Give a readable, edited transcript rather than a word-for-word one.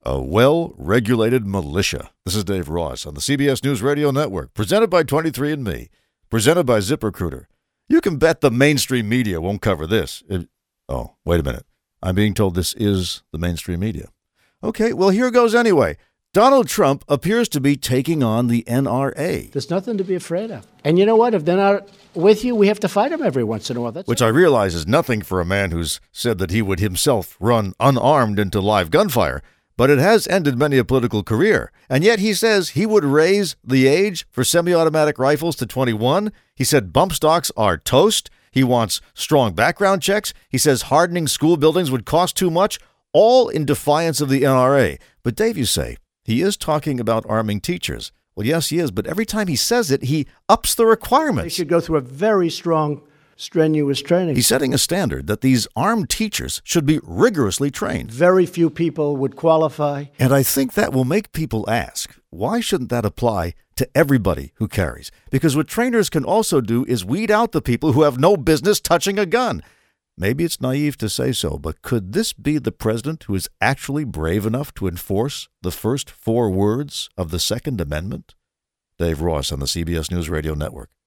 A well-regulated militia. This is Dave Ross on the CBS News Radio Network, presented by 23andMe, presented by ZipRecruiter. You can bet the mainstream media won't cover this. Oh, wait a minute. I'm being told this is the mainstream media. Okay, well, here goes anyway. Donald Trump appears to be taking on the NRA. There's nothing to be afraid of. And you know what? If they're not with you, we have to fight them every once in a while. Which I realize is nothing for a man who's said that he would himself run unarmed into live gunfire. But it has ended many a political career. And yet he says he would raise the age for semi-automatic rifles to 21. He said bump stocks are toast. He wants strong background checks. He says hardening school buildings would cost too much, all in defiance of the NRA. But Dave, you say, he is talking about arming teachers. Well, yes, he is. But every time he says it, he ups the requirements. They should go through a very strong, strenuous training. He's setting a standard that these armed teachers should be rigorously trained. Very few people would qualify. And I think that will make people ask, why shouldn't that apply to everybody who carries? Because what trainers can also do is weed out the people who have no business touching a gun. Maybe it's naive to say so, but could this be the president who is actually brave enough to enforce the first 4 words of the Second Amendment? Dave Ross on the CBS News Radio Network.